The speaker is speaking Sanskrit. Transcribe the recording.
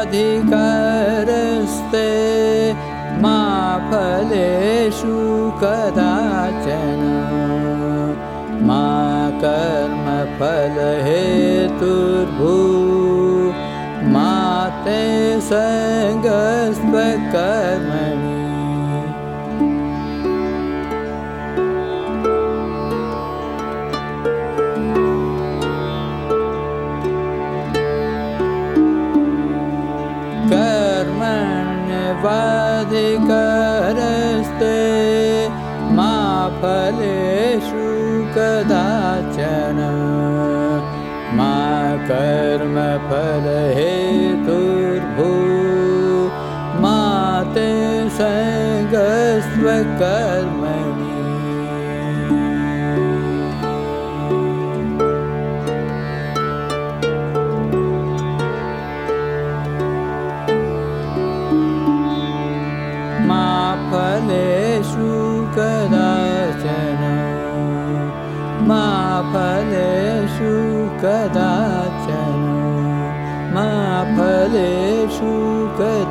वाधिकारस्ते मा फलेषु कदाचन मा कर्मफलहेतुर्भू मा ते संगस्त्वकर्मणि कर्मण्यवाधिकारस्ते मा फलेषु कदाचन मा कर्मफलहेतुर्भू मा ते संगस्त्वकर्मणि मा फलेषु कदाचन मा फलेषु कदाचन मा फलेषु कदाचन